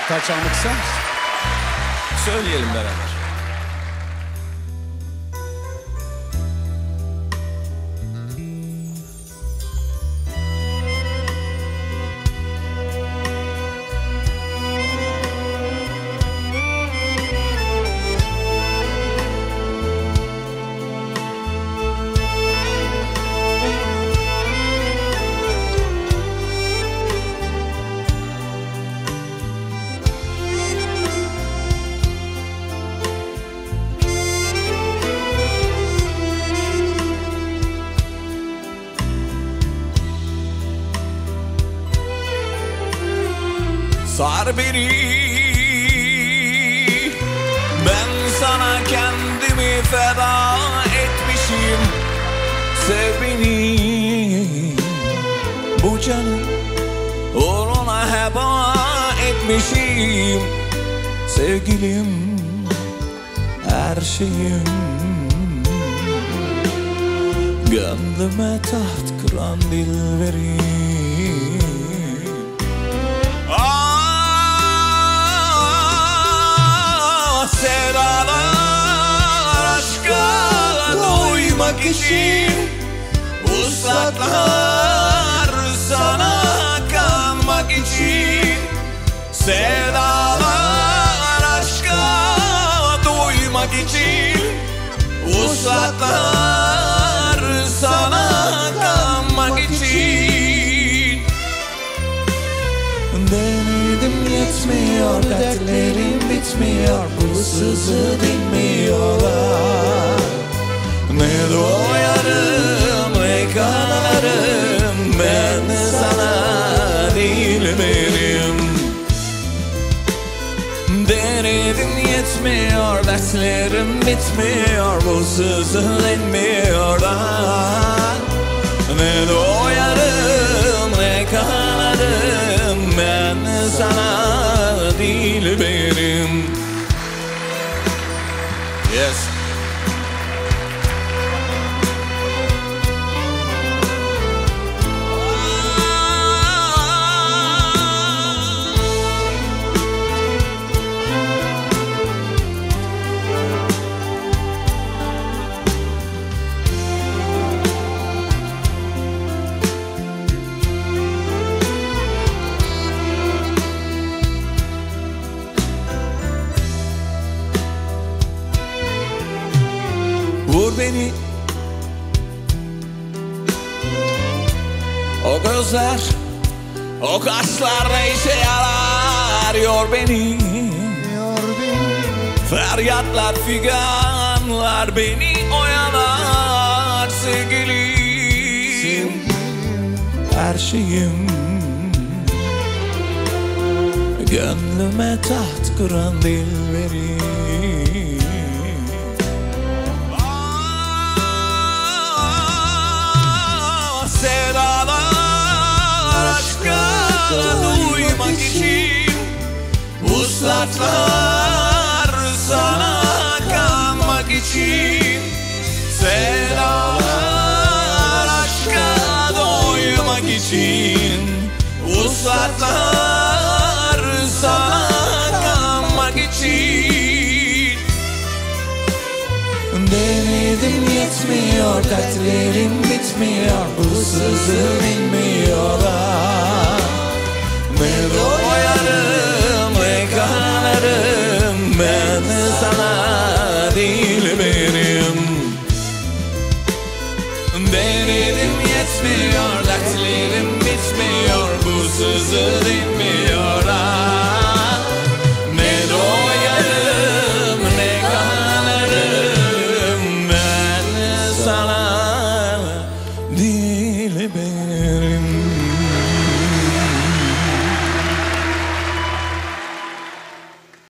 Gitar çalmak ister misin? Söyleyelim beraber. Sar beni, ben sana kendimi feda etmişim. Sev beni, bu canı uğruna heba etmişim. Sevgilim, her şeyim, gönlüme taht kuran dilberim. Sevdalar aşka doymak için, uslatlar sana kanmak için. Sevdalar aşka doymak için, uslatlar sana kanmak için. Denedim yetmiyor, dertlerim bitmiyor, bu sızı dinmiyorlar. Ne doyarım ne kanarım, ben sana değil benim. Denedim yetmiyor, dertlerim bitmiyor, bu sızı dinmiyorlar. Ne doyarım ne kanarım, ben sana değil benim. Yes. Vur beni, o gözler, o kaşlar ne işe yarar? Yor beni, feryatlar figanlar beni oyalar. Sevgilim, her şeyim, gönlüme taht kuran dilberim. Sevdalar aşka duymak için, uslatlar sana kanmak için. Sevdalar aşka doymak için, uslatlar sana kanmak için. Denedim yetmiyor, dertlerim bitmiyor, bu sızı bilmiyorlar. Ne doyarım ne kanarım, ben sana değil benim. Denedim yetmiyor, dertlerim bitmiyor, bu sızı dinmiyorlar.